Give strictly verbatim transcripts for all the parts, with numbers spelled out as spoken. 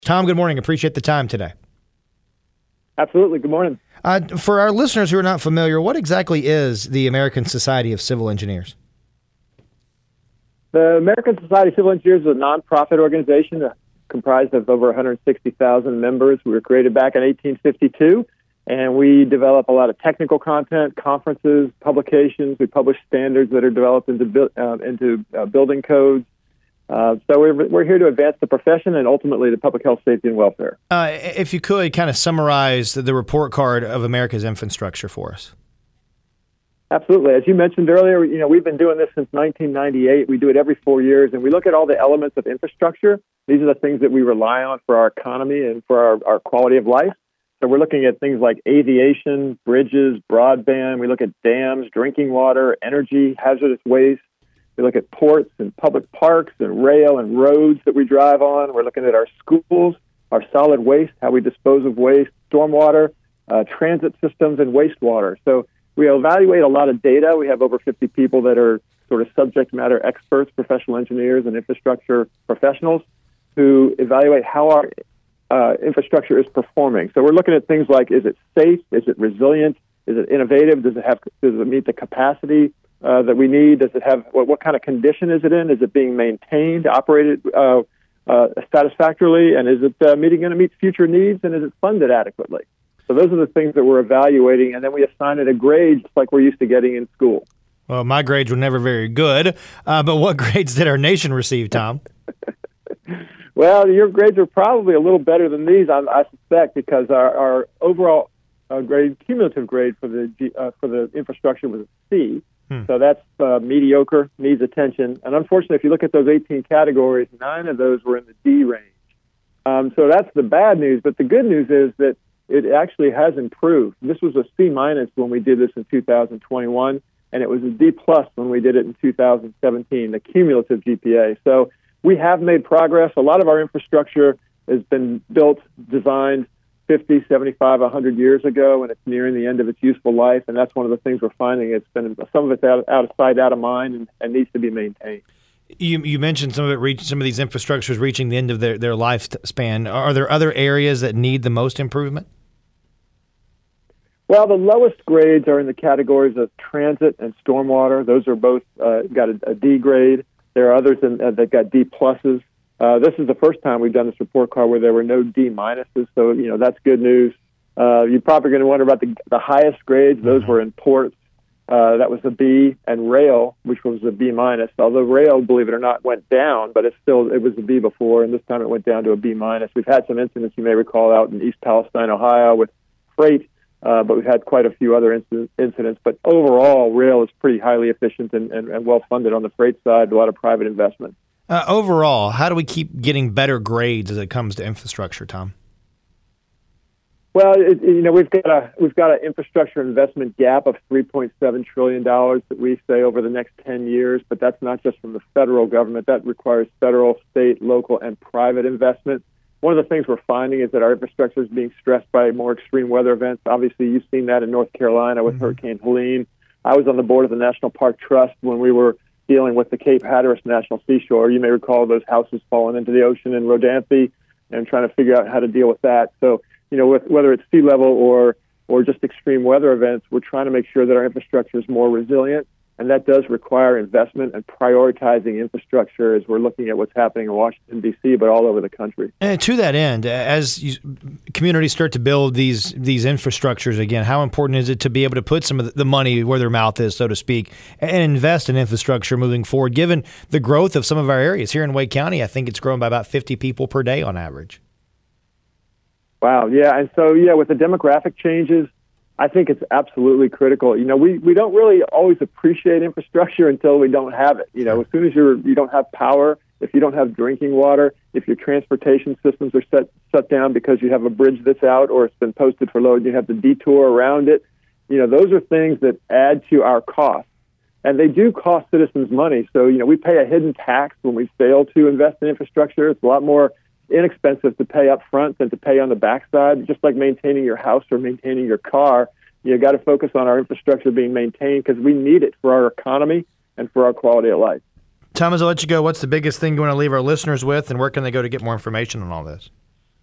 Tom, good morning. Appreciate the time today. Absolutely. Good morning. Uh, for our listeners who are not familiar, what exactly is the American Society of Civil Engineers? The American Society of Civil Engineers is a nonprofit organization comprised of over one hundred sixty thousand members. We were created back in eighteen fifty-two, and we develop a lot of technical content, conferences, publications. We publish standards that are developed into, uh, into uh, building codes. Uh, so we're, we're here to advance the profession and ultimately the public health, safety, and welfare. Uh, if you could kind of summarize the, the report card of America's infrastructure for us. Absolutely. As you mentioned earlier, you know, we've been doing this since nineteen ninety-eight. We do it every four years, and we look at all the elements of infrastructure. These are the things that we rely on for our economy and for our, our quality of life. So we're looking at things like aviation, bridges, broadband. We look at dams, drinking water, energy, hazardous waste. We look at ports and public parks and rail and roads that we drive on. We're looking at our schools, our solid waste, how we dispose of waste, stormwater, uh, transit systems, and wastewater. So we evaluate a lot of data. We have over fifty people that are sort of subject matter experts, professional engineers, and infrastructure professionals who evaluate how our uh, infrastructure is performing. So we're looking at things like, is it safe? Is it resilient? Is it innovative? Does it have? Does it meet the capacity Uh, that we need? Does it have, what, what kind of condition is it in? Is it being maintained, operated uh, uh, satisfactorily? And is it uh, meeting going to meet future needs? And is it funded adequately? So those are the things that we're evaluating. And then we assign it a grade just like we're used to getting in school. Well, my grades were never very good. Uh, but what grades did our nation receive, Tom? Well, your grades are probably a little better than these, I, I suspect, because our, our overall uh, grade, cumulative grade for the uh, for the infrastructure was a C. Hmm. So that's uh, mediocre, needs attention. And unfortunately, if you look at those eighteen categories, nine of those were in the D range. Um, so that's the bad news. But the good news is that it actually has improved. This was a C minus when we did this in two thousand twenty-one, and it was a D plus when we did it in two thousand seventeen, the cumulative G P A. So we have made progress. A lot of our infrastructure has been built, designed fifty, seventy-five, one hundred years ago, and it's nearing the end of its useful life. And that's one of the things we're finding. It's been some of it's out, out of sight, out of mind, and, and needs to be maintained. You, you mentioned some of it. Reach, some of these infrastructures reaching the end of their, their lifespan. Are there other areas that need the most improvement? Well, the lowest grades are in the categories of transit and stormwater. Those are both uh, got a, a D grade. There are others in, uh, that got D pluses. Uh, this is the first time we've done this report card where there were no D minuses, so you know that's good news. Uh, you're probably going to wonder about the, the highest grades. Those were in ports. Uh, that was a B, and rail, which was a B minus. Although rail, believe it or not, went down, but it's still it was a B before, and this time it went down to a B minus. We've had some incidents you may recall out in East Palestine, Ohio, with freight, uh, but we've had quite a few other inc- incidents. But overall, rail is pretty highly efficient and, and, and well funded on the freight side. A lot of private investment. Uh, overall, how do we keep getting better grades as it comes to infrastructure, Tom? Well, it, you know, we've got a we've got an infrastructure investment gap of three point seven trillion dollars that we say over the next ten years, but that's not just from the federal government. That requires federal, state, local, and private investment. One of the things we're finding is that our infrastructure is being stressed by more extreme weather events. Obviously, you've seen that in North Carolina with mm-hmm. Hurricane Helene. I was on the board of the National Park Trust when we were dealing with the Cape Hatteras National Seashore. You may recall those houses falling into the ocean in Rodanthe and trying to figure out how to deal with that. So, you know, with, whether it's sea level or or just extreme weather events, we're trying to make sure that our infrastructure is more resilient, and that does require investment and prioritizing infrastructure as we're looking at what's happening in Washington, D C, but all over the country. And to that end, as you, communities start to build these these infrastructures again, how important is it to be able to put some of the money where their mouth is, so to speak, and invest in infrastructure moving forward, given the growth of some of our areas? Here in Wake County, I think it's grown by about fifty people per day on average. Wow, yeah, and so, yeah, with the demographic changes, I think it's absolutely critical. You know, we, we don't really always appreciate infrastructure until we don't have it. You know, as soon as you're, you don't have power, if you don't have drinking water, if your transportation systems are set, shut down because you have a bridge that's out or it's been posted for load, you have the detour around it, you know, those are things that add to our costs. And they do cost citizens money. So, you know, we pay a hidden tax when we fail to invest in infrastructure. It's a lot more inexpensive to pay up front than to pay on the backside. Just like maintaining your house or maintaining your car, you got to focus on our infrastructure being maintained because we need it for our economy and for our quality of life. Tom, as I let you go, what's the biggest thing you want to leave our listeners with, and where can they go to get more information on all this?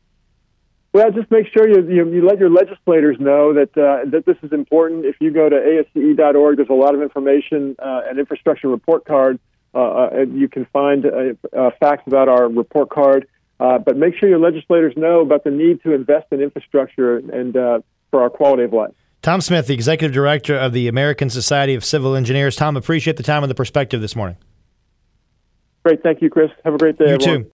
Well, just make sure you you, you let your legislators know that uh, that this is important. If you go to A S C E dot org, there's a lot of information, uh, an infrastructure report card. Uh, uh, you can find uh, uh, facts about our report card. Uh, but make sure your legislators know about the need to invest in infrastructure and uh, for our quality of life. Tom Smith, the Executive Director of the American Society of Civil Engineers. Tom, appreciate the time and the perspective this morning. Great. Thank you, Chris. Have a great day, You everyone. too.